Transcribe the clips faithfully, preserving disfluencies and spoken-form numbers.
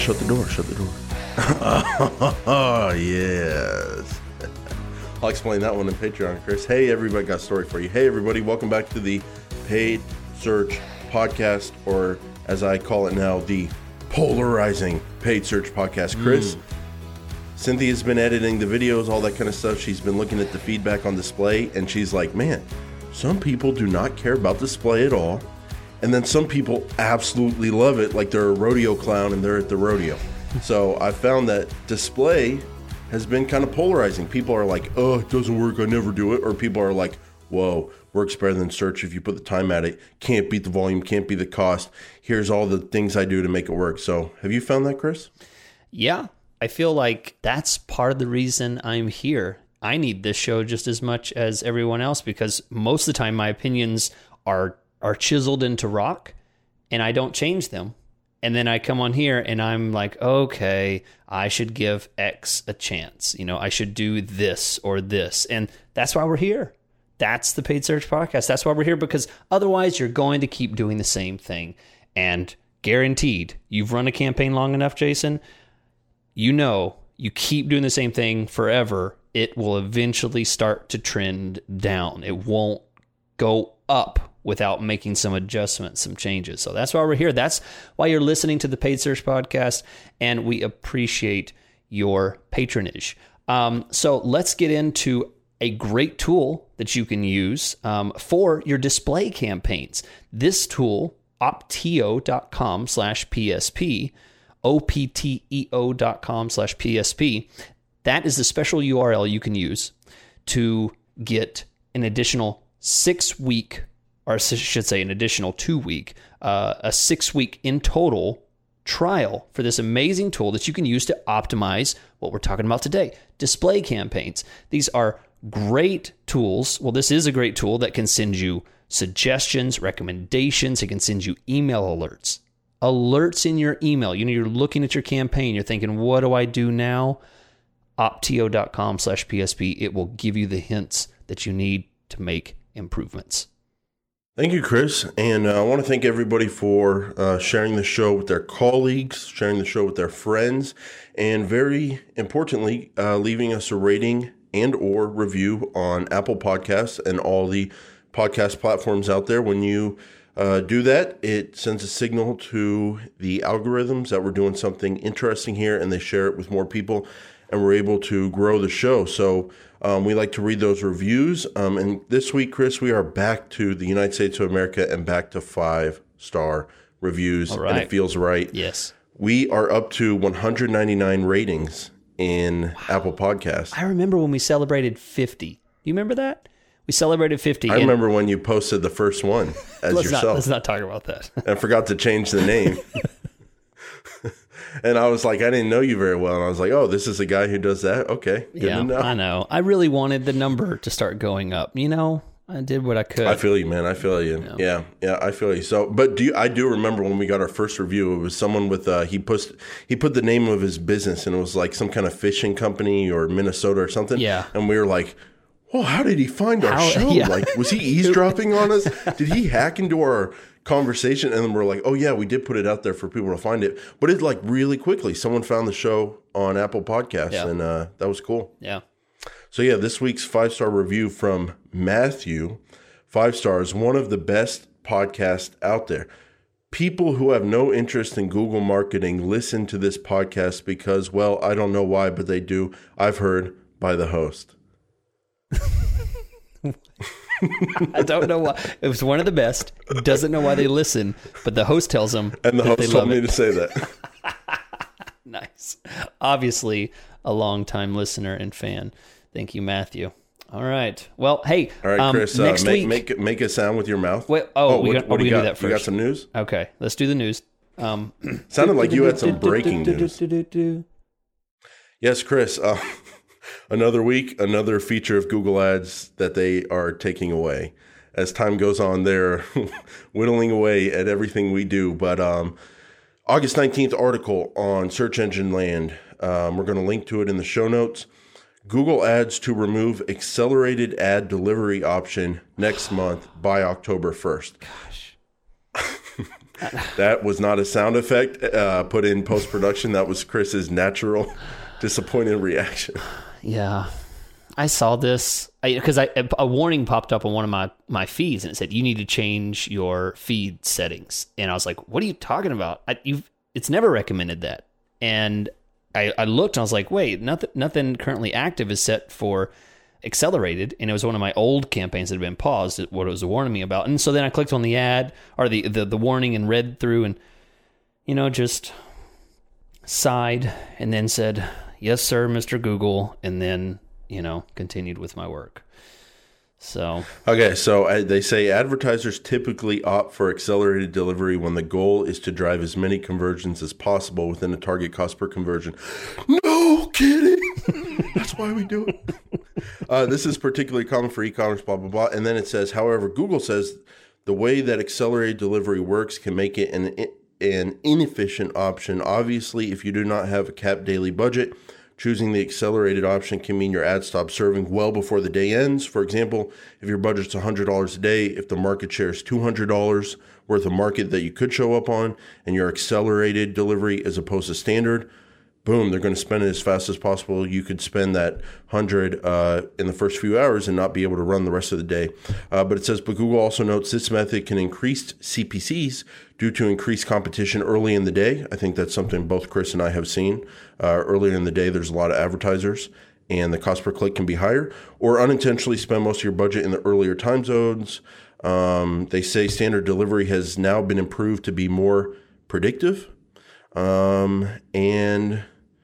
shut the door. Shut the door. Oh, yes. I'll explain that one in Patreon, Chris. Hey, everybody, got a story for you. Hey, everybody, welcome back to the Paid Search Podcast, or as I call it now, the Polarizing Paid Search Podcast. Chris, mm. Cynthia's been editing the videos, all that kind of stuff. She's been looking at the feedback on display, and she's like, man, some people do not care about display at all. And then some people absolutely love it, like they're a rodeo clown and they're at the rodeo. So I found that display has been kind of polarizing. People are like, oh, it doesn't work, I never do it. Or people are like, whoa, works better than search if you put the time at it. Can't beat the volume, can't beat the cost. Here's all the things I do to make it work. So have you found that, Chris? Yeah, I feel like that's part of the reason I'm here. I need this show just as much as everyone else because most of the time my opinions are are chiseled into rock and I don't change them. And then I come on here and I'm like, okay, I should give X a chance. You know, I should do this or this. And that's why we're here. That's the Paid Search Podcast. That's why we're here, because otherwise you're going to keep doing the same thing. And guaranteed, you've run a campaign long enough, Jason, you know, you keep doing the same thing forever, it will eventually start to trend down. It won't go up without making some adjustments, some changes. So that's why we're here. That's why you're listening to the Paid Search Podcast, and we appreciate your patronage. Um, so let's get into a great tool that you can use um, for your display campaigns. This tool, opteo.com slash PSP, O P T E O dot com slash P S P, that is the special U R L you can use to get an additional six-week or I should say an additional two-week, uh, a six-week in total trial for this amazing tool that you can use to optimize what we're talking about today, display campaigns. These are great tools. Well, this is a great tool that can send you suggestions, recommendations. It can send you email alerts. Alerts in your email. You know, you're looking at your campaign. You're thinking, what do I do now? opteo.com slash PSP. It will give you the hints that you need to make improvements. Thank you, Chris. And uh, I want to thank everybody for uh, sharing the show with their colleagues, sharing the show with their friends, and very importantly, uh, leaving us a rating and or review on Apple Podcasts and all the podcast platforms out there. When you uh, do that, it sends a signal to the algorithms that we're doing something interesting here, and they share it with more people, and we're able to grow the show. So um, we like to read those reviews. Um, and this week, Chris, we are back to the United States of America and back to five-star reviews. All right. And it feels right. Yes. We are up to one hundred ninety-nine ratings in wow. Apple Podcasts. I remember when we celebrated fifty. You remember that? We celebrated fifty. I remember when you posted the first one as let's yourself. Not, let's not talk about that. I forgot to change the name. And I was like, I didn't know you very well. And I was like, oh, this is a guy who does that? Okay, good yeah, to know. I know. I really wanted the number to start going up. You know, I did what I could. I feel you, man. I feel you. Yeah, yeah, yeah I feel you. So, but do you, I do remember when we got our first review, it was someone with, uh, he, post, he put the name of his business, and it was like some kind of fishing company or Minnesota or something. Yeah. And we were like, well, how did he find our how, show? Yeah. Like, was he eavesdropping on us? Did he hack into our conversation? And then we're like, oh yeah, we did put it out there for people to find it. But it's like really quickly, someone found the show on Apple Podcasts, yeah. and uh, that was cool. Yeah. So yeah, this week's five-star review from Matthew, five stars, one of the best podcasts out there. People who have no interest in Google marketing listen to this podcast because, well, I don't know why, but they do. I've heard by the host. I don't know why. It was one of the best. Doesn't know why they listen, but the host tells them. And the that host they told love me it. to say that. Nice. Obviously, a longtime listener and fan. Thank you, Matthew. All right. Well, hey. All right, Chris. Um, next uh, make, week, make make a sound with your mouth. Wait, oh, oh, we what, got, what oh, do we you got? got? Do that first. You got some news? Okay, let's do the news. Um, Sounded like you had some breaking news. Yes, Chris. Uh, another week, another feature of Google Ads that they are taking away. As time goes on, they're whittling away at everything we do. But um, August nineteenth article on Search Engine Land. Um, we're going to link to it in the show notes. Google Ads to remove accelerated ad delivery option next month by October first. Gosh. That was not a sound effect uh, put in post-production. That was Chris's natural disappointed reaction. Yeah. I saw this because I, I, a warning popped up on one of my, my feeds, and it said, you need to change your feed settings. And I was like, what are you talking about? I, you've, it's never recommended that. And I, I looked and I was like, wait, nothing, nothing currently active is set for accelerated. And it was one of my old campaigns that had been paused, what it was warning me about. And so then I clicked on the ad or the, the, the warning and read through and, you know, just sighed and then said, yes, sir, Mister Google. And then, you know, continued with my work. So okay, so uh, they say advertisers typically opt for accelerated delivery when the goal is to drive as many conversions as possible within a target cost per conversion. No kidding. That's why we do it. Uh, this is particularly common for e-commerce, blah, blah, blah. And then it says, however, Google says the way that accelerated delivery works can make it an, an inefficient option. Obviously, if you do not have a capped daily budget, choosing the accelerated option can mean your ad stops serving well before the day ends. For example, if your budget's one hundred dollars a day, if the market share is two hundred dollars worth of market that you could show up on, and your accelerated delivery as opposed to standard, boom, they're going to spend it as fast as possible. You could spend that one hundred uh, in the first few hours and not be able to run the rest of the day. Uh, but it says, but Google also notes this method can increase C P Cs due to increased competition early in the day. I think that's something both Chris and I have seen. Uh, earlier in the day, there's a lot of advertisers, and the cost per click can be higher, or unintentionally spend most of your budget in the earlier time zones. Um, they say standard delivery has now been improved to be more predictive. Um, and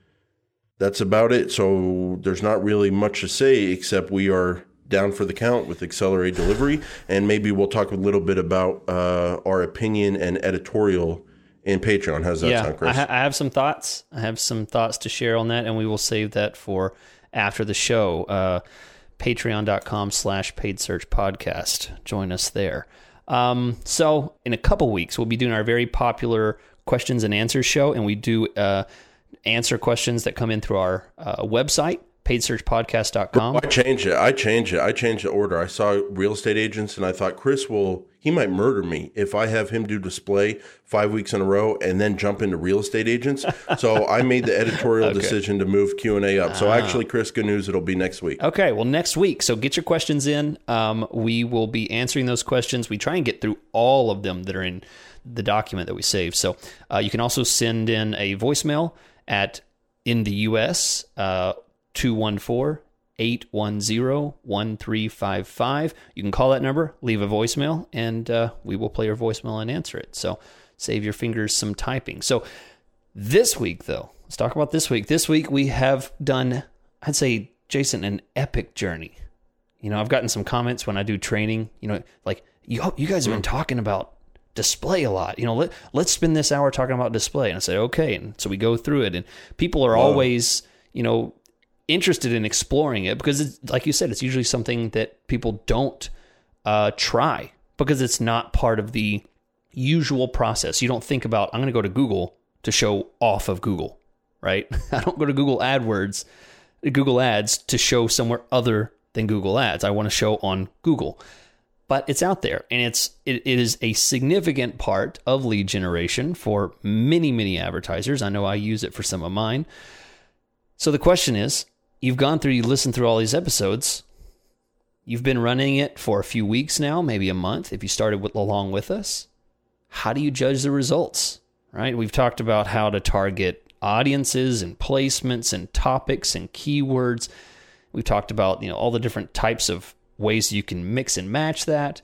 that's about it. So there's not really much to say except we are down for the count with accelerated delivery. And maybe we'll talk a little bit about uh, our opinion and editorial in Patreon. How's that yeah, sound, Chris? I, ha- I have some thoughts. I have some thoughts to share on that, and we will save that for after the show. Uh, Patreon.com slash paid search podcast. Join us there. Um, so in a couple weeks, we'll be doing our very popular questions and answers show, and we do uh, answer questions that come in through our uh, website, paid search podcast dot com. I changed it. I changed it. I changed the order. I saw real estate agents, and I thought Chris will, he might murder me if I have him do display five weeks in a row and then jump into real estate agents. So I made the editorial okay. decision to move Q and A up. So ah. actually, Chris, good news, it'll be next week. Okay, well, next week. So get your questions in. Um, we will be answering those questions. We try and get through all of them that are in the document that we save. So uh, you can also send in a voicemail at, in the U S, uh, two one four, eight one zero, one three five five. You can call that number, leave a voicemail, and uh, we will play your voicemail and answer it. So save your fingers some typing. So this week, though, let's talk about this week. This week we have done, I'd say, Jason, an epic journey. You know, I've gotten some comments when I do training, you know, like, you, you guys have been talking about display a lot. You know, let, let's spend this hour talking about display. And I said, okay. And so we go through it, and people are Whoa. always, you know, interested in exploring it because, it's, like you said, it's usually something that people don't uh, try because it's not part of the usual process. You don't think about, I'm going to go to Google to show off of Google, right? I don't go to Google AdWords, Google Ads to show somewhere other than Google Ads. I want to show on Google. But it's out there, and it's it, it is a significant part of lead generation for many, many advertisers. I know I use it for some of mine. So the question is, you've gone through, you listened through all these episodes. You've been running it for a few weeks now, maybe a month, if you started with, along with us. How do you judge the results, right? We've talked about how to target audiences and placements and topics and keywords. We've talked about, you know, all the different types of ways you can mix and match that.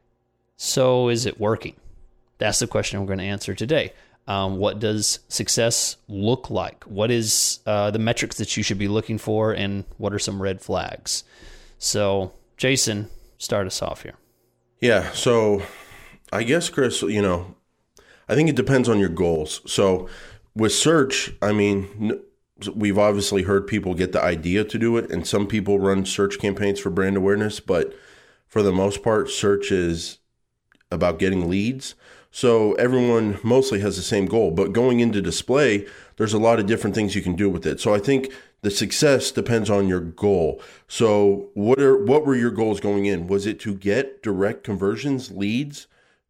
So is it working? That's the question we're going to answer today. Um, what does success look like? What is uh, the metrics that you should be looking for, and what are some red flags? So, Jason, start us off here. Yeah, so I guess, Chris, you know, I think it depends on your goals. So with search, I mean, we've obviously heard people get the idea to do it, and some people run search campaigns for brand awareness, but for the most part, search is about getting leads. So everyone mostly has the same goal, but going into display, there's a lot of different things you can do with it. So I think the success depends on your goal. So what are what were your goals going in? Was it to get direct conversions, leads,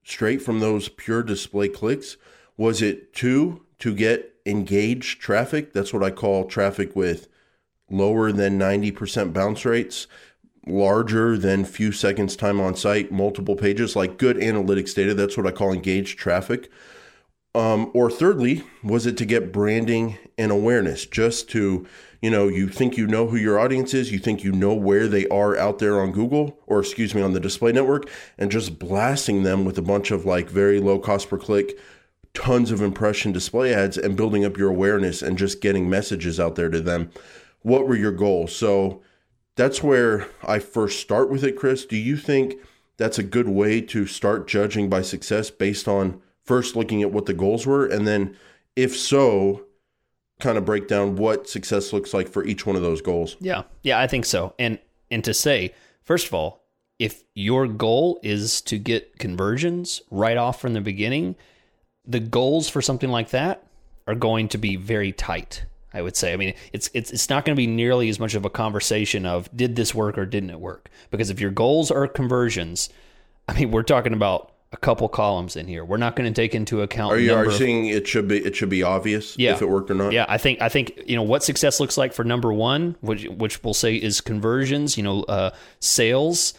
straight from those pure display clicks? Was it two, to get engaged traffic? That's what I call traffic with lower than ninety percent bounce rates, larger than few seconds time on site, multiple pages, like good analytics data. That's what I call engaged traffic. Um, or thirdly, was it to get branding and awareness, just to, you know, you think you know who your audience is, you think you know where they are out there on Google, or excuse me, on the display network, and just blasting them with a bunch of like very low cost per click, tons of impression display ads, and building up your awareness and just getting messages out there to them. What were your goals? So that's where I first start with it, Chris. Do you think that's a good way to start judging by success based on first looking at what the goals were? And then if so, kind of break down what success looks like for each one of those goals? Yeah. Yeah, I think so. And and to say, first of all, if your goal is to get conversions right off from the beginning, the goals for something like that are going to be very tight, I would say. I mean, it's it's it's not going to be nearly as much of a conversation of did this work or didn't it work? Because if your goals are conversions, I mean, we're talking about a couple columns in here. We're not going to take into account. Are you are you of, saying it should be it should be obvious yeah, if it worked or not? Yeah, I think I think you know what success looks like for number one, which which we'll say is conversions. You know, uh, sales.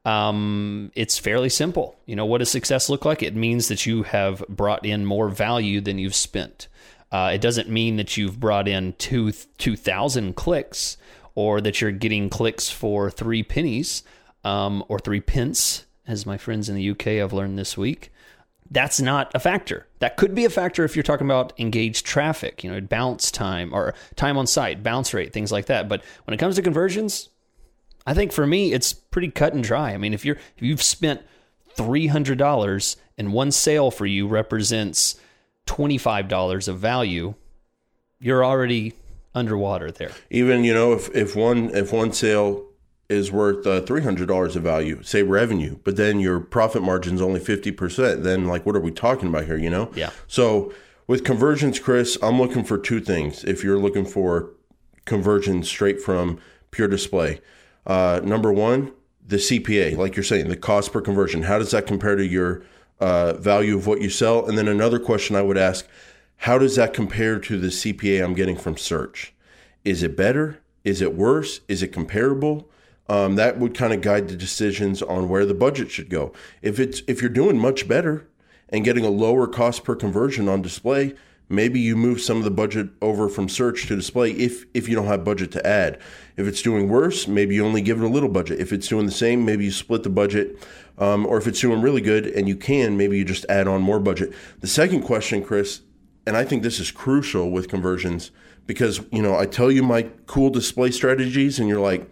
Um, it's fairly simple. You know, what does success look like? It means that you have brought in more value than you've spent. Uh, it doesn't mean that you've brought in two two thousand clicks, or that you're getting clicks for three pennies, um, or three pence, as my friends in the U K have learned this week. That's not a factor. That could be a factor if you're talking about engaged traffic, you know, bounce time or time on site, bounce rate, things like that. But when it comes to conversions, I think for me, it's pretty cut and dry. I mean, if you're if you've spent three hundred dollars and one sale for you represents twenty-five dollars of value, you're already underwater there. Even, you know, if, if one if one sale is worth uh, three hundred dollars of value, say revenue, but then your profit margin's only fifty percent, then like, what are we talking about here, you know? Yeah. So with conversions, Chris, I'm looking for two things. If you're looking for conversions straight from pure display, uh, number one, the C P A, like you're saying, the cost per conversion. How does that compare to your uh, value of what you sell? And then another question I would ask, how does that compare to the C P A I'm getting from search? Is it better? Is it worse? Is it comparable? Um, that would kind of guide the decisions on where the budget should go. If it's if you're doing much better and getting a lower cost per conversion on display, maybe you move some of the budget over from search to display if if you don't have budget to add. If it's doing worse, maybe you only give it a little budget. If it's doing the same, maybe you split the budget. Um, or if it's doing really good and you can, maybe you just add on more budget. The second question, Chris, and I think this is crucial with conversions, because, you know, I tell you my cool display strategies and you're like,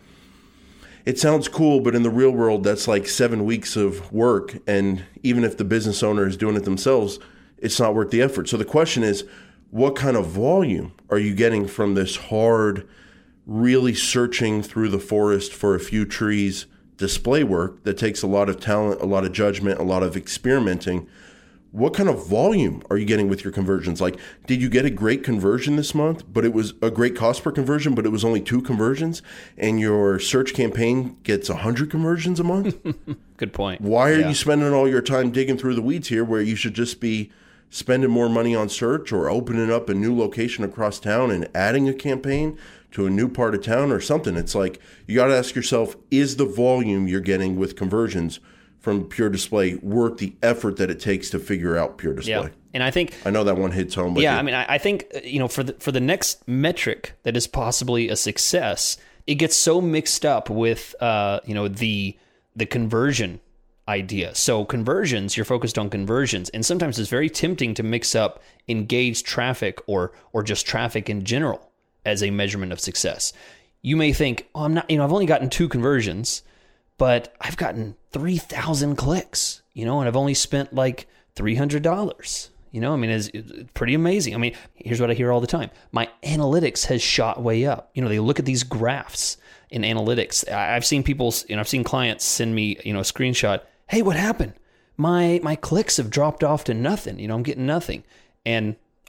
it sounds cool, but in the real world, that's like seven weeks of work. And even if the business owner is doing it themselves, it's not worth the effort. So the question is, what kind of volume are you getting from this hard, really searching through the forest for a few trees display work that takes a lot of talent, a lot of judgment, a lot of experimenting? What kind of volume are you getting with your conversions? Like, did you get a great conversion this month, but it was a great cost per conversion, but it was only two conversions, and your search campaign gets one hundred conversions a month? Good point. Why are yeah. you spending all your time digging through the weeds here, where you should just be spending more money on search, or opening up a new location across town and adding a campaign to a new part of town or something? It's like, you got to ask yourself, is the volume you're getting with conversions from pure display worth the effort that it takes to figure out pure display? Yeah. And I think, I know that one hits home. But yeah, you. I mean, I, I think, you know, for the, for the next metric that is possibly a success, it gets so mixed up with, uh, you know, the, the conversion idea. So conversions, you're focused on conversions. And sometimes it's very tempting to mix up engaged traffic or, or just traffic in general as a measurement of success. You may think, oh, I'm not, you know, I've only gotten two conversions, but I've gotten three thousand clicks, you know, and I've only spent like three hundred dollars. You know, I mean, it's, it's pretty amazing. I mean, here's what I hear all the time. My analytics has shot way up. You know, they look at these graphs in analytics. I've seen people, you know, I've seen clients send me, you know, a screenshot. Hey, what happened? My my clicks have dropped off to nothing. You know, I'm getting nothing. And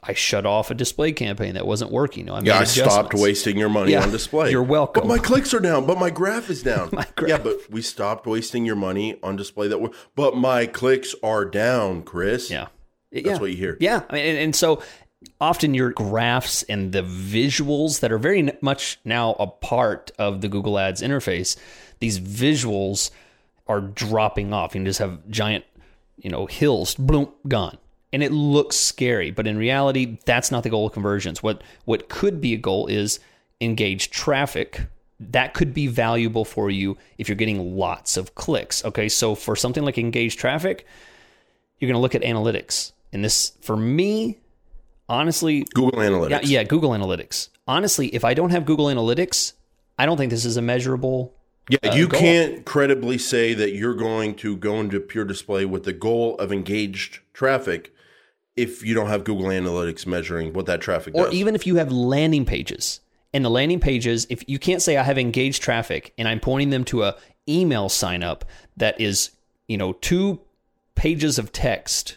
I shut off a display campaign that wasn't working. You know, I yeah, I stopped wasting your money yeah, on display. You're welcome. But my clicks are down, but my graph is down. my graph. Yeah, but we stopped wasting your money on display that were, but my clicks are down, Chris. Yeah. That's yeah. what you hear. Yeah. I mean, and, and so often your graphs and the visuals that are very much now a part of the Google Ads interface, these visuals are dropping off. You can just have giant, you know, hills, bloom, gone. And it looks scary, but in reality, that's not the goal of conversions. What what could be a goal is engage traffic. That could be valuable for you if you're getting lots of clicks. Okay, so for something like engage traffic, you're going to look at analytics. And this, for me, honestly... Google Analytics. Yeah, yeah, Google Analytics. Honestly, if I don't have Google Analytics, I don't think this is a measurable Yeah, uh, you goal. can't credibly say that you're going to go into pure display with the goal of engaged traffic if you don't have Google Analytics measuring what that traffic does. Or even if you have landing pages. And the landing pages, if you can't say I have engaged traffic and I'm pointing them to a email sign up that is, you know, two pages of text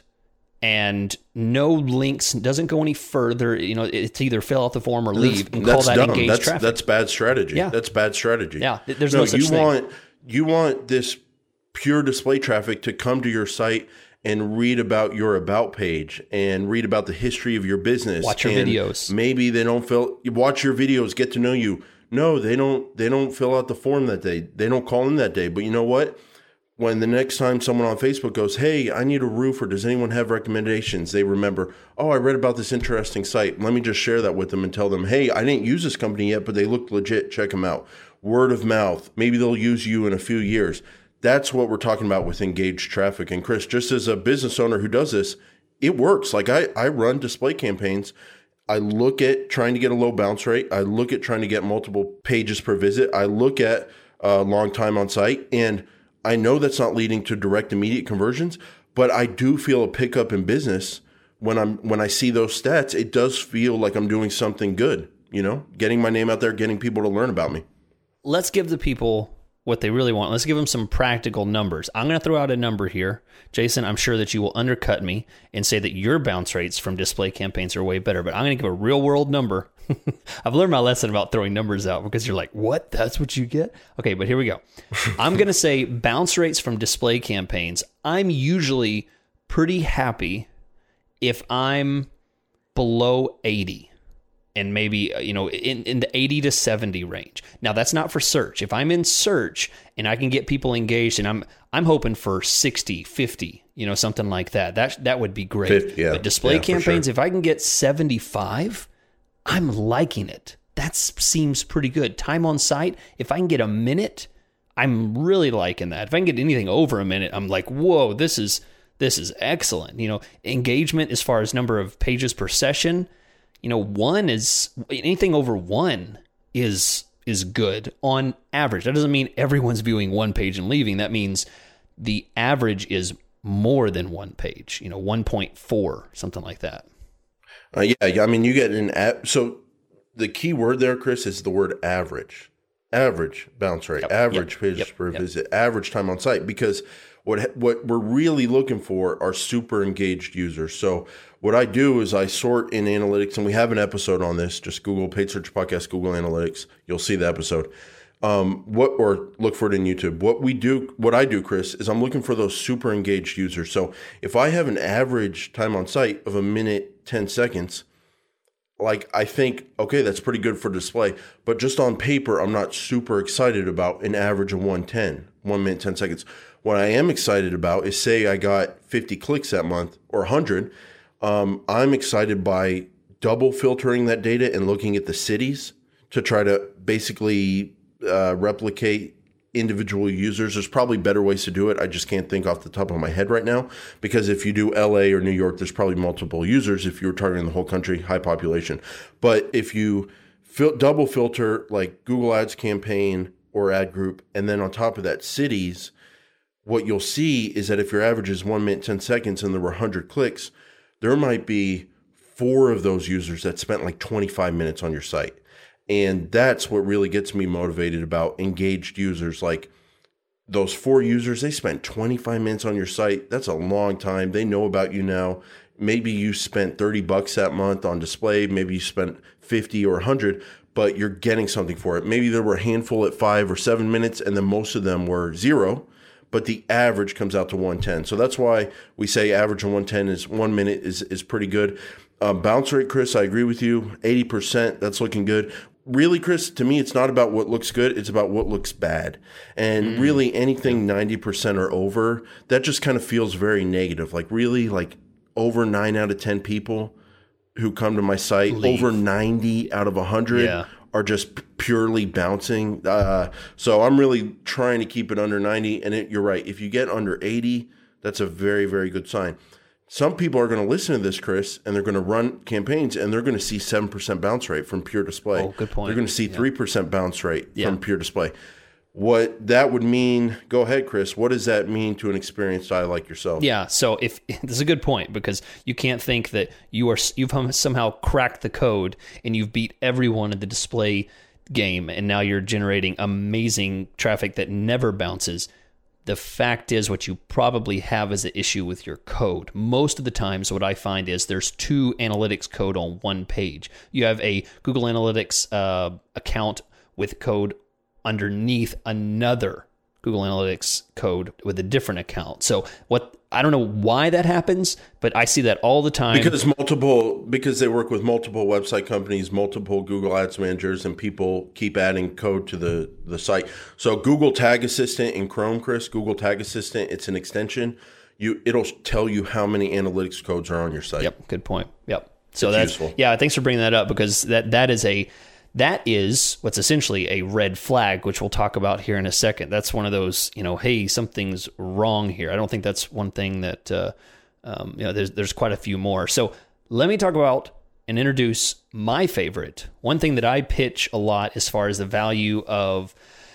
and no links, doesn't go any further, you know, it's either fill out the form or leave that's, and call that's that dumb. engaged that's, traffic. That's bad strategy. Yeah. That's bad strategy. Yeah, there's no, no such you thing. Want, you want this pure display traffic to come to your site and read about your about page and read about the history of your business. Watch your and videos. Maybe they don't fill, watch your videos, get to know you. No, they don't, they don't fill out the form that day. They don't call in that day. But you know what? When the next time someone on Facebook goes, hey, I need a roofer, does anyone have recommendations? They remember, oh, I read about this interesting site. Let me just share that with them and tell them, hey, I didn't use this company yet, but they look legit. Check them out. Word of mouth. Maybe they'll use you in a few years. That's what we're talking about with engaged traffic. And Chris, just as a business owner who does this, it works. Like I, I run display campaigns. I look at trying to get a low bounce rate. I look at trying to get multiple pages per visit. I look at uh, long time on site. And I know that's not leading to direct immediate conversions, but I do feel a pickup in business when I'm when I see those stats. It does feel like I'm doing something good, you know, getting my name out there, getting people to learn about me. Let's give the people what they really want. Let's give them some practical numbers. I'm going to throw out a number here. Jason, I'm sure that you will undercut me and say that your bounce rates from display campaigns are way better, but I'm going to give a real world number. I've learned my lesson about throwing numbers out because you're like, what? That's what you get? Okay, but here we go. I'm going to say bounce rates from display campaigns. I'm usually pretty happy if I'm below eighty. And maybe, you know, in, in the eighty to seventy range. Now, that's not for search. If I'm in search and I can get people engaged, and I'm I'm hoping for sixty, fifty, you know, something like that. That that would be great. fifty, yeah. But display Yeah, for campaigns, sure. if I can get seventy-five, I'm liking it. That seems pretty good. Time on site, if I can get a minute, I'm really liking that. If I can get anything over a minute, I'm like, whoa, this is this is excellent. You know, engagement as far as number of pages per session, you know, one is anything over one is is good on average. That doesn't mean everyone's viewing one page and leaving. That means the average is more than one page, you know, one point four, something like that. Uh, yeah, yeah, I mean, you get an app. So the key word there, Chris, is the word average. Average bounce rate, Yep, average yep, pages yep, per yep. visit, average time on site. Because what what we're really looking for are super engaged users. So what I do is I sort in analytics, and we have an episode on this. Just Google Paid Search Podcast, Google Analytics. You'll see the episode. Um, what or look for it in YouTube. What we do, what I do, Chris, is I'm looking for those super engaged users. So if I have an average time on site of a minute, ten seconds, like I think, okay, that's pretty good for display. But just on paper, I'm not super excited about an average of one ten, one minute, ten seconds. What I am excited about is, say I got fifty clicks that month or one hundred. Um, I'm excited by double filtering that data and looking at the cities to try to basically uh, replicate individual users. There's probably better ways to do it. I just can't think off the top of my head right now, because if you do L A or New York, there's probably multiple users if you're targeting the whole country, high population. But if you fil- double filter like Google Ads campaign or ad group, and then on top of that cities, what you'll see is that if your average is one minute, ten seconds and there were one hundred clicks, there might be four of those users that spent like twenty-five minutes on your site. And that's what really gets me motivated about engaged users. Like those four users, they spent twenty-five minutes on your site. That's a long time. They know about you now. maybe you spent thirty bucks that month on display, maybe you spent fifty or one hundred, but you're getting something for it. Maybe there were a handful at five or seven minutes, and then most of them were zero, but the average comes out to one ten. So that's why we say average on one ten is one minute is, is pretty good. Uh, bounce rate, Chris, I agree with you. eighty percent, that's looking good. Really, Chris, to me, it's not about what looks good. It's about what looks bad. And mm. really anything ninety percent or over, that just kind of feels very negative. Like really, like over nine out of ten people who come to my site, Leave. over ninety out of one hundred yeah. are just purely bouncing. Uh, so I'm really trying to keep it under ninety. And it, you're right. If you get under eighty, that's a very, very good sign. Some people are going to listen to this, Chris, and they're going to run campaigns, and they're going to see seven percent bounce rate from pure display. Oh, good point. They're going to see yeah. three percent bounce rate yeah. from pure display. What that would mean, go ahead, Chris, what does that mean to an experienced eye like yourself? Yeah, so if this is a good point, because you can't think that you are you've somehow cracked the code and you've beat everyone in the display game, and now you're generating amazing traffic that never bounces. The fact is, what you probably have is an issue with your code. Most of the times, what I find is there's two analytics code on one page. You have a Google Analytics uh, account with code underneath another Google Analytics code with a different account. So what I don't know why that happens, but I see that all the time. Because multiple, because they work with multiple website companies, multiple Google Ads managers, and people keep adding code to the, the site. So Google Tag Assistant in Chrome, Chris, Google Tag Assistant, it's an extension. You it'll tell you how many analytics codes are on your site. Yep, good point. Yep. So it's that's useful. Yeah, thanks for bringing that up, because that that is a That is what's essentially a red flag, which we'll talk about here in a second. That's one of those, you know, hey, something's wrong here. I don't think that's one thing that, uh, um, you know, there's there's quite a few more. So let me talk about and introduce my favorite. One thing that I pitch a lot as far as the value of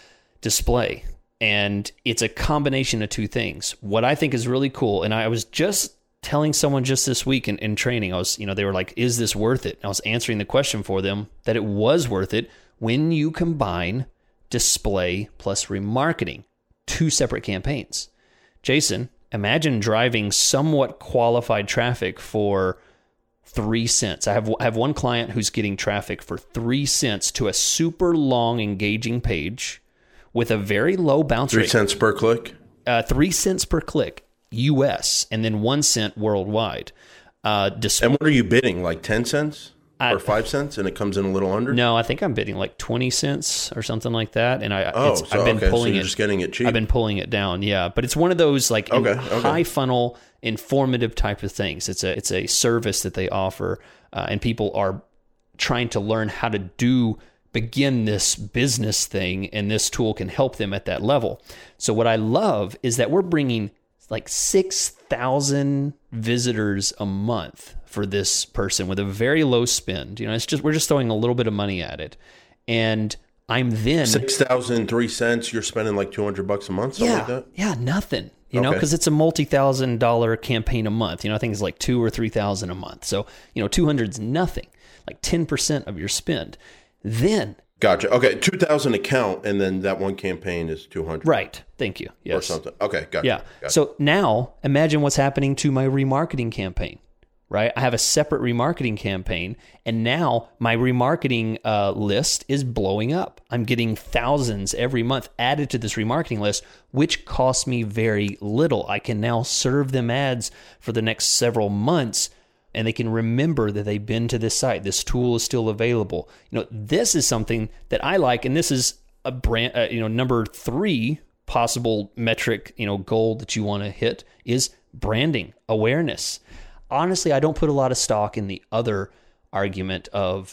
display. And it's a combination of two things. What I think is really cool, and I was just telling someone just this week in, in training, I was, you know, they were like, is this worth it? And I was answering the question for them that it was worth it when you combine display plus remarketing, two separate campaigns. Jason, imagine driving somewhat qualified traffic for three cents. I have, I have one client who's getting traffic for three cents to a super long engaging page with a very low bounce Three rate. cents per click? Uh, three cents per click. U S, and then one cent worldwide. Uh, dis- and what are you bidding? Like ten cents I, or five cents, and it comes in a little under? No, I think I'm bidding like twenty cents or something like that. And I, oh, it's, so, I've been okay, pulling so you're it. just getting it cheap. I've been pulling it down, yeah. But it's one of those like okay, in, okay. high funnel, informative type of things. It's a it's a service that they offer, uh, and people are trying to learn how to do. begin this business thing, and this tool can help them at that level. So what I love is that we're bringing like six thousand visitors a month for this person with a very low spend. You know, it's just, we're just throwing a little bit of money at it. And I'm then six thousand, three cents, you're spending like two hundred bucks a month, something yeah, like that? Yeah, nothing, you know, Okay. because it's a multi-thousand dollar campaign a month. You know, I think it's like two or three thousand a month. So, you know, two hundred is nothing, like ten percent of your spend. Then Gotcha. Okay, two thousand account, and then that one campaign is two hundred. Right. Thank you. Yes. Or something. Okay, gotcha. Yeah. Gotcha. So now imagine what's happening to my remarketing campaign, right? I have a separate remarketing campaign, and now my remarketing uh, list is blowing up. I'm getting thousands every month added to this remarketing list, which costs me very little. I can now serve them ads for the next several months, and they can remember that they've been to this site. This tool is still available. You know, this is something that I like, and this is a brand. Uh, you know, number three possible metric, you know, goal that you want to hit is branding awareness. Honestly, I don't put a lot of stock in the other argument of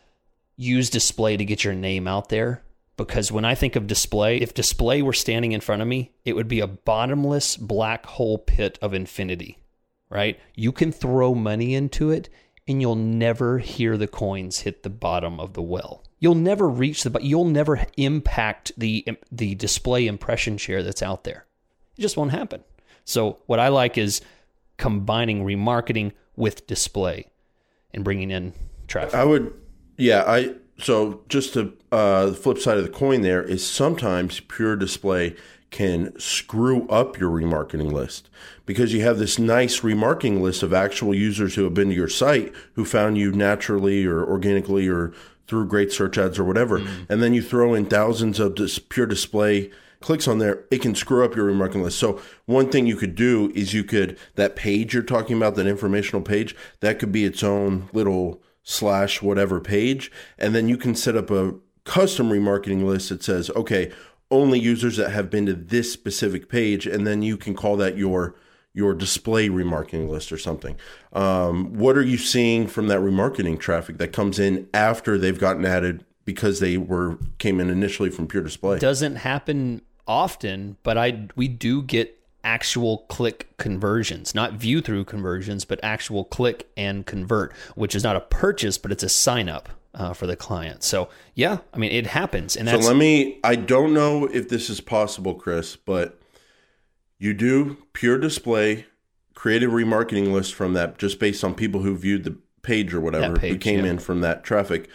use display to get your name out there, because when I think of display, if display were standing in front of me, it would be a bottomless black hole pit of infinity. Right? You can throw money into it and you'll never hear the coins hit the bottom of the well. You'll never reach the, but you'll never impact the the display impression share that's out there. It just won't happen. So what I like is combining remarketing with display and bringing in traffic. I would, yeah, I So just to uh, the flip side of the coin there is sometimes Pure Display can screw up your remarketing list because you have this nice remarketing list of actual users who have been to your site who found you naturally or organically or through great search ads or whatever. Mm. And then you throw in thousands of dis- Pure Display clicks on there, it can screw up your remarketing list. So one thing you could do is you could, that page you're talking about, that informational page, that could be its own little slash whatever page. And then you can set up a custom remarketing list that says, okay, only users that have been to this specific page. And then you can call that your your display remarketing list or something. Um, what are you seeing from that remarketing traffic that comes in after they've gotten added because they were came in initially from Pure Display? Doesn't happen often, but I we do get actual click conversions, not view through conversions, but actual click and convert, which is not a purchase, but it's a sign up uh, for the client. So yeah, I mean, it happens. And that's, so let me, I don't know if this is possible, Chris, but you do Pure Display, create a remarketing list from that just based on people who viewed the page or whatever, page, who came yeah. in from that traffic.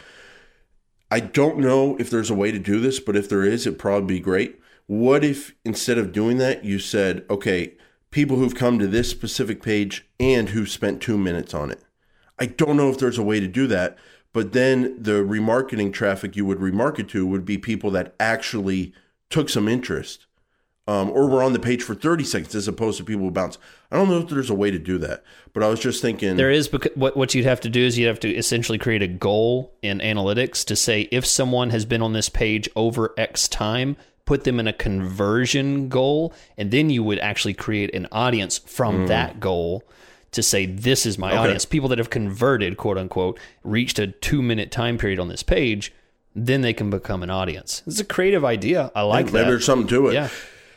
I don't know if there's a way to do this, but if there is, it'd probably be great. What if instead of doing that, you said, okay, people who've come to this specific page and who spent two minutes on it? I don't know if there's a way to do that, but then the remarketing traffic you would remarket to would be people that actually took some interest um, or were on the page for thirty seconds as opposed to people who bounce. I don't know if there's a way to do that, but I was just thinking. There is, because what, what you'd have to do is you'd have to essentially create a goal in analytics to say if someone has been on this page over X time, put them in a conversion goal, and then you would actually create an audience from mm. that goal to say, this is my okay. audience. People that have converted, quote unquote, reached a two minute time period on this page, then they can become an audience. It's a creative idea. I like yeah, that. There's something to it. Yeah.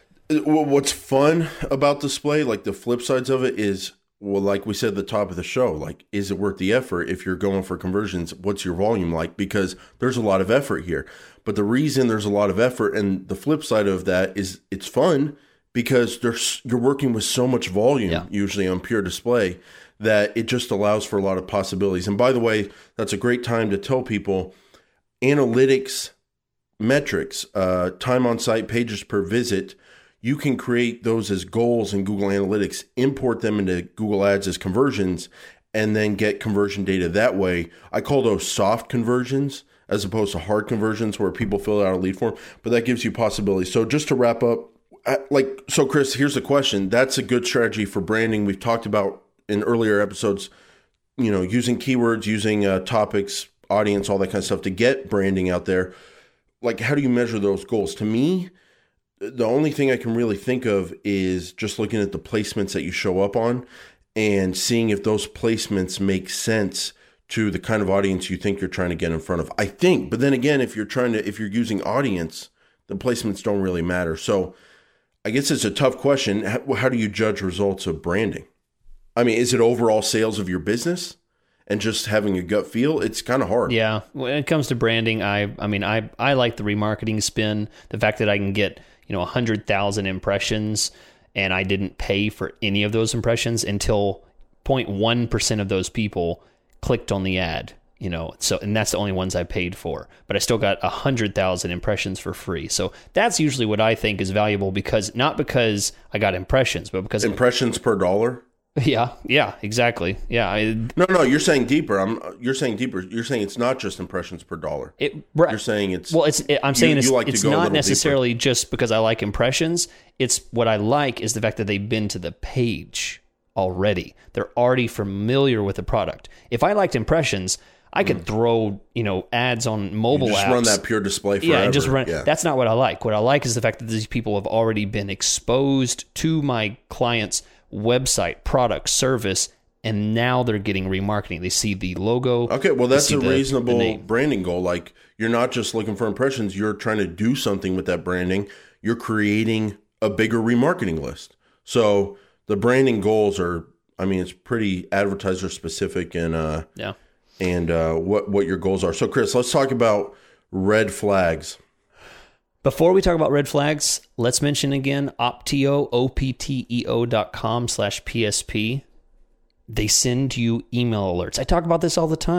What's fun about display, like the flip sides of it is, well, like we said at the top of the show, like, is it worth the effort if you're going for conversions? What's your volume like? Because there's a lot of effort here. But the reason there's a lot of effort, and the flip side of that is it's fun because there's you're working with so much volume, yeah. usually on Pure Display, that it just allows for a lot of possibilities. And by the way, that's a great time to tell people analytics metrics, uh, time on site, pages per visit. You can create those as goals in Google Analytics, import them into Google Ads as conversions, and then get conversion data that way. I call those soft conversions as opposed to hard conversions where people fill out a lead form, but that gives you possibilities. So just to wrap up, like, so Chris, here's the question. That's a good strategy for branding. We've talked about in earlier episodes, you know, using keywords, using uh, topics, audience, all that kind of stuff to get branding out there. Like, how do you measure those goals? To me, the only thing I can really think of is just looking at the placements that you show up on and seeing if those placements make sense to the kind of audience you think you're trying to get in front of. I think, but then again, if you're trying to, if you're using audience, the placements don't really matter. So I guess it's a tough question. How, how do you judge results of branding? I mean, is it overall sales of your business and just having a gut feel? It's kind of hard. Yeah. When it comes to branding, I, I mean, I, I like the remarketing spin, the fact that I can get, you know, one hundred thousand impressions and I didn't pay for any of those impressions until zero point one percent of those people clicked on the ad, you know, so, and that's the only ones I paid for, but I still got one hundred thousand impressions for free. So that's usually what I think is valuable, because not because I got impressions, but because impressions per dollar. Yeah, yeah, exactly. Yeah. I, no, no, you're saying deeper. I'm. You're saying deeper. You're saying it's not just impressions per dollar. It, you're saying it's. Well, it's. It, I'm saying you, it's, you like it's to go not necessarily deeper. Just because I like impressions. It's what I like is the fact that they've been to the page already. They're already familiar with the product. If I liked impressions, I could mm. throw, you know, ads on mobile you just apps. Run that Pure Display forever. Yeah, and just run. Yeah. That's not what I like. What I like is the fact that these people have already been exposed to my client's website, product, service, and now they're getting remarketing. They see the logo. Okay, well, that's a the, reasonable the branding goal. Like, you're not just looking for impressions. You're trying to do something with that branding. You're creating a bigger remarketing list. So the branding goals are, I mean, it's pretty advertiser specific and uh, yeah, and uh, what what your goals are. So, Chris, let's talk about red flags. Before we talk about red flags, let's mention again Opteo, O P T E O dot com slash P S P. They send you email alerts. I talk about this all the time.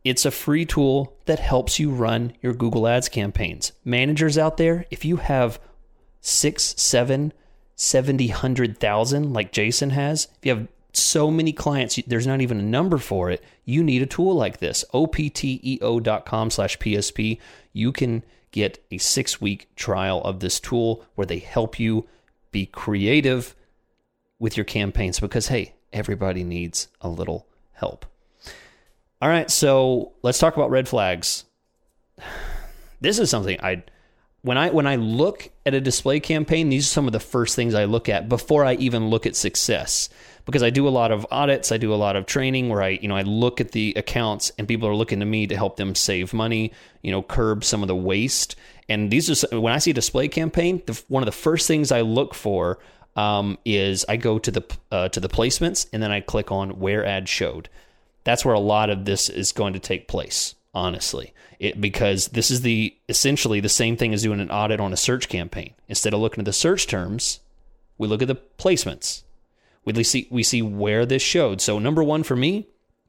It's a free tool that helps you run your Google Ads campaigns. Managers out there, if you have six, seven, seventy, hundred thousand like Jason has, if you have so many clients, there's not even a number for it, you need a tool like this. opteo.com slash PSP. You can get a six-week trial of this tool where they help you be creative with your campaigns because, hey, everybody needs a little help. All right, so let's talk about red flags. This is something I, when I when I look at a display campaign, these are some of the first things I look at before I even look at success. Because I do a lot of audits, I do a lot of training where I, you know, I look at the accounts and people are looking to me to help them save money, you know, curb some of the waste. And these are, when I see a display campaign, the, one of the first things I look for um, is I go to the uh, to the placements and then I click on where ad showed. That's where a lot of this is going to take place, honestly, it, because this is the essentially the same thing as doing an audit on a search campaign. Instead of looking at the search terms, we look at the placements. We see we see where this showed. So number one for me,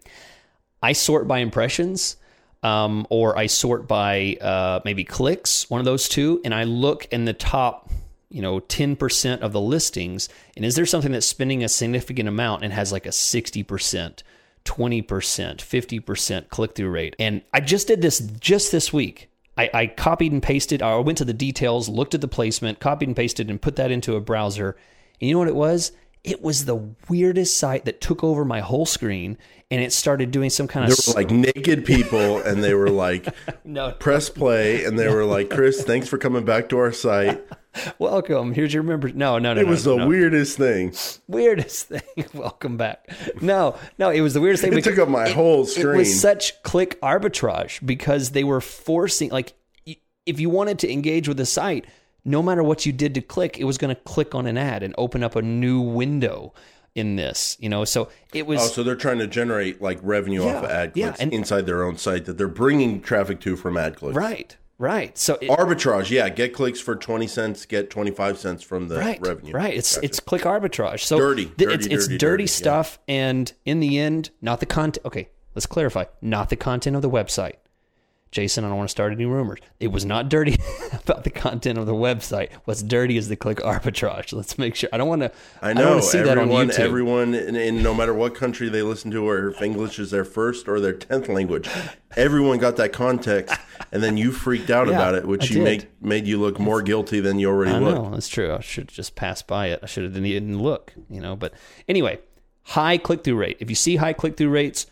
I sort by impressions, um, or I sort by uh, maybe clicks, one of those two, and I look in the top, you know, ten percent of the listings, and is there something that's spending a significant amount and has like a sixty percent, twenty percent, fifty percent click-through rate? And I just did this just this week. I, I copied and pasted, I went to the details, looked at the placement, copied and pasted, and put that into a browser. And you know what it was? It was the weirdest site that took over my whole screen, and it started doing some kind there of... There were like naked people, and they were like, no, press play, and they were like, Chris, thanks for coming back to our site. Welcome. Here's your member. No, no, no. It was no, the no. weirdest thing. Weirdest thing. Welcome back. No, no, it was the weirdest thing. It took up my it, whole screen. It was such click arbitrage because they were forcing, like, if you wanted to engage with the site, no matter what you did to click, it was going to click on an ad and open up a new window in this, you know? So it was... Oh, so they're trying to generate like revenue yeah, off of ad clicks yeah, and, inside their own site that they're bringing traffic to from ad clicks. Right, right. So it, arbitrage, yeah. Get clicks for twenty cents, get twenty-five cents from the right, revenue. Right, it's gotcha. It's click arbitrage. So dirty, th- dirty, it's, dirty, it's dirty, dirty stuff, yeah. And in the end, not the content... Okay, let's clarify. Not the content of the website. Jason, I don't want to start any rumors. It was not dirty about the content of the website. What's dirty is the click arbitrage. Let's make sure. I don't want to. I know. I don't want to see everyone, that on YouTube. Everyone, in, in no matter what country they listen to, or if English is their first or their tenth language, everyone got that context, and then you freaked out yeah, about it, which I you did. make made you look more guilty than you already I looked. know that's true. I should have just passed by it. I should have didn't even look. You know. But anyway, high click through rate. If you see high click through rates,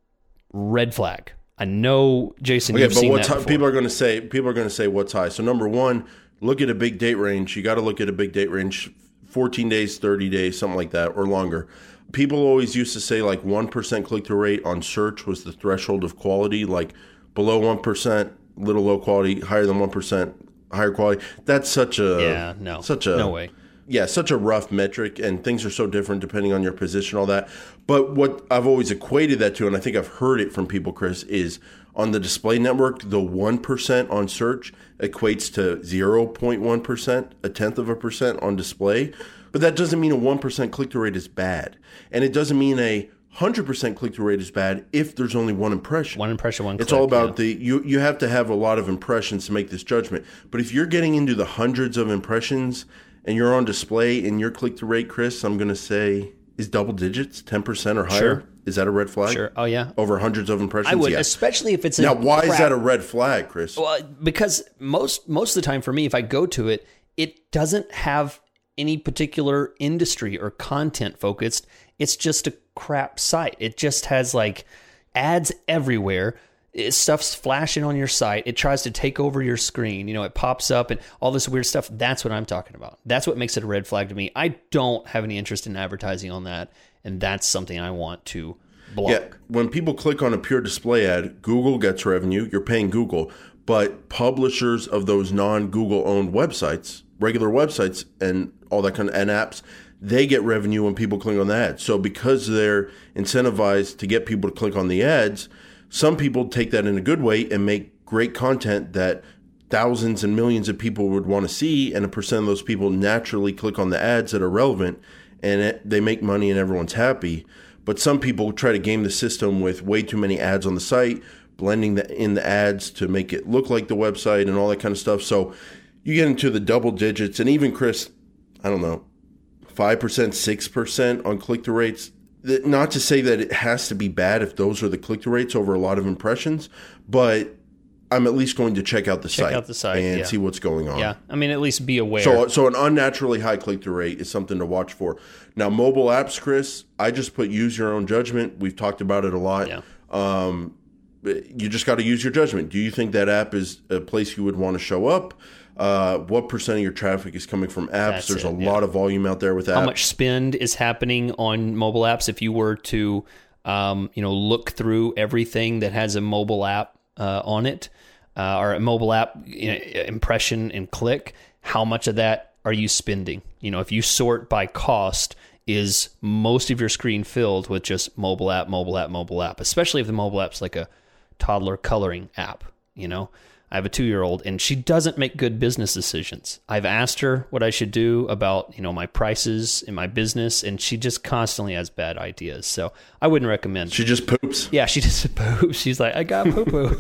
red flag. I know, Jason, okay, you've but seen what's that high, before. people are going to say? People are going to say what's high. So number one, look at a big date range. You got to look at a big date range, fourteen days, thirty days, something like that, or longer. People always used to say like one percent click through rate on search was the threshold of quality. Like below one percent, little low quality. Higher than one percent, higher quality. That's such a yeah, no, such a no way. Yeah, such a rough metric, and things are so different depending on your position, all that. But what I've always equated that to, and I think I've heard it from people, Chris, is on the display network, the one percent on search equates to zero point one percent, a tenth of a percent on display. But that doesn't mean a one percent click-through rate is bad. And it doesn't mean a one hundred percent click-through rate is bad if there's only one impression. One impression, one click. It's all about yeah. the, you, you have to have a lot of impressions to make this judgment. But if you're getting into the hundreds of impressions and you're on display and your click-through rate, Chris, I'm going to say is double digits, ten percent or higher. Sure. Is that a red flag? Sure. Oh, yeah. Over hundreds of impressions? I would, yeah. especially if it's a Now, why crap. is that a red flag, Chris? Well, because most most of the time for me, if I go to it, it doesn't have any particular industry or content focused. It's just a crap site. It just has like ads everywhere. It, stuff's flashing on your site. It tries to take over your screen. You know, it pops up and all this weird stuff. That's what I'm talking about. That's what makes it a red flag to me. I don't have any interest in advertising on that, and that's something I want to block. Yeah, when people click on a pure display ad, Google gets revenue. You're paying Google. But publishers of those non-Google owned websites, regular websites and all that kind of and apps, they get revenue when people click on the ads. So because they're incentivized to get people to click on the ads, some people take that in a good way and make great content that thousands and millions of people would want to see, and a percent of those people naturally click on the ads that are relevant, and it, they make money and everyone's happy. But some people try to game the system with way too many ads on the site, blending the, in the ads to make it look like the website and all that kind of stuff. So you get into the double digits, and even Chris, I don't know, five percent, six percent on click-through rates. Not to say that it has to be bad if those are the click-through rates over a lot of impressions, but I'm at least going to check out the check site, out the site and yeah. see what's going on. Yeah, I mean, at least be aware. So, so an unnaturally high click-through rate is something to watch for. Now, mobile apps, Chris, I just put use your own judgment. We've talked about it a lot. Yeah. Um, you just got to use your judgment. Do you think that app is a place you would want to show up? Uh, what percent of your traffic is coming from apps? That's There's it, a yeah. lot of volume out there with apps. How much spend is happening on mobile apps? If you were to, um, you know, look through everything that has a mobile app uh, on it, uh, or a mobile app you know, impression and click, how much of that are you spending? You know, if you sort by cost, is most of your screen filled with just mobile app, mobile app, mobile app? Especially if the mobile app's like a toddler coloring app, you know? I have a two-year-old, and she doesn't make good business decisions. I've asked her what I should do about, you know, my prices in my business, and she just constantly has bad ideas. So I wouldn't recommend. She just poops. Yeah, she just poops. She's like, I got poo-poo.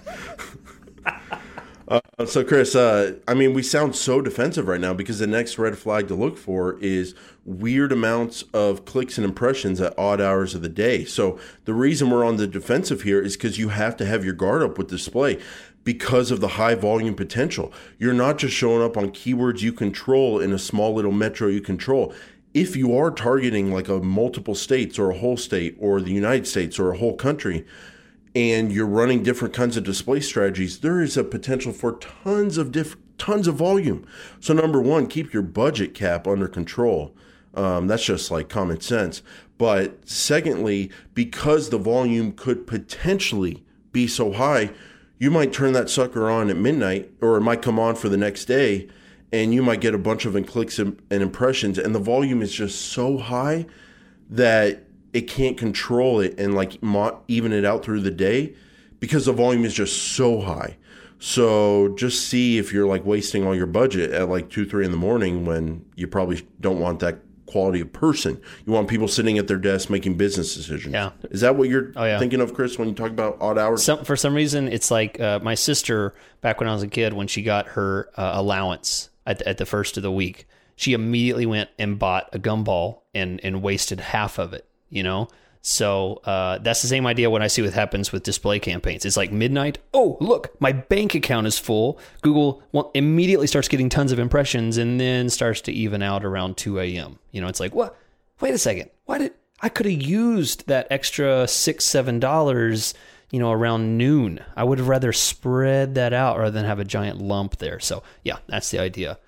Uh, so, Chris, uh, I mean, we sound so defensive right now because the next red flag to look for is weird amounts of clicks and impressions at odd hours of the day. So the reason we're on the defensive here is because you have to have your guard up with display because of the high volume potential. You're not just showing up on keywords you control in a small little metro you control. If you are targeting like a multiple states or a whole state or the United States or a whole country, and you're running different kinds of display strategies, there is a potential for tons of diff- tons of volume. So number one, keep your budget cap under control. Um, that's just like common sense. But secondly, because the volume could potentially be so high, you might turn that sucker on at midnight, or it might come on for the next day, and you might get a bunch of clicks and impressions, and the volume is just so high that it can't control it and like even it out through the day because the volume is just so high. So just see if you're like wasting all your budget at like two, three in the morning when you probably don't want that quality of person. You want people sitting at their desk making business decisions. Yeah. Is that what you're oh, yeah. thinking of, Chris, when you talk about odd hours? Some, for some reason, it's like uh, my sister, back when I was a kid, when she got her uh, allowance at the, at the first of the week, she immediately went and bought a gumball and, and wasted half of it. You know, so uh, that's the same idea what I see what happens with display campaigns. It's like midnight. Oh, look, my bank account is full. Google immediately starts getting tons of impressions and then starts to even out around two a.m. You know, it's like, what? Wait a second. Why did I could have used that extra six, seven dollars, you know, around noon? I would have rather spread that out rather than have a giant lump there. So yeah, that's the idea.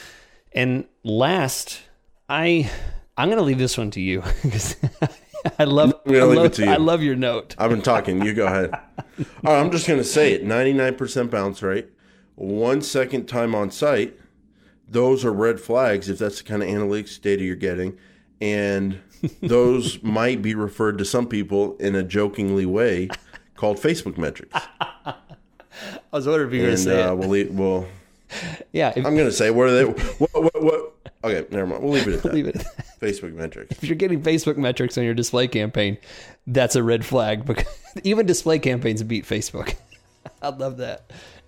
And last, I. I'm going to leave this one to you because I love, I leave love, it to you. I love your note. I've been talking. You go ahead. All right, I'm just going to say it. ninety-nine percent bounce rate, one second time on site. Those are red flags if that's the kind of analytics data you're getting. And those might be referred to some people in a jokingly way called Facebook metrics. I was wondering if you were going to say uh, it. We'll, leave, we'll, yeah. If, I'm going to say, what are they? What, what, what? Okay, never mind. We'll leave it at that. leave it. Facebook metrics. If you're getting Facebook metrics on your display campaign, that's a red flag because even display campaigns beat Facebook. I love that.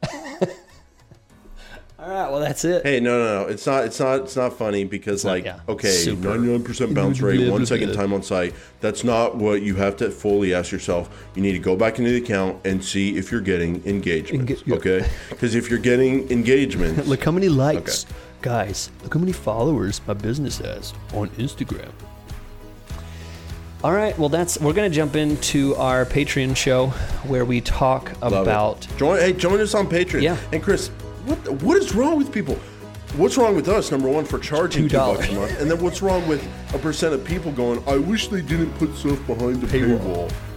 All right, well that's it. Hey, no, no, no. It's not. It's not. It's not funny because, not, like, yeah. okay, Super. ninety-nine percent bounce rate, one second time on site. That's not what you have to fully ask yourself. You need to go back into the account and see if you're getting engagements. Enga- yeah. Okay, because if you're getting engagements, Look how many likes, Okay. guys. Look how many followers my business has on Instagram. All right, well that's we're gonna jump into our Patreon show where we talk love about. it. join. Hey, join us on Patreon. Yeah. And Chris, what what is wrong with people? What's wrong with us? Number one, for charging two two bucks dollars a month, and then what's wrong with a percent of people going, I wish they didn't put stuff behind the Paywall. paywall.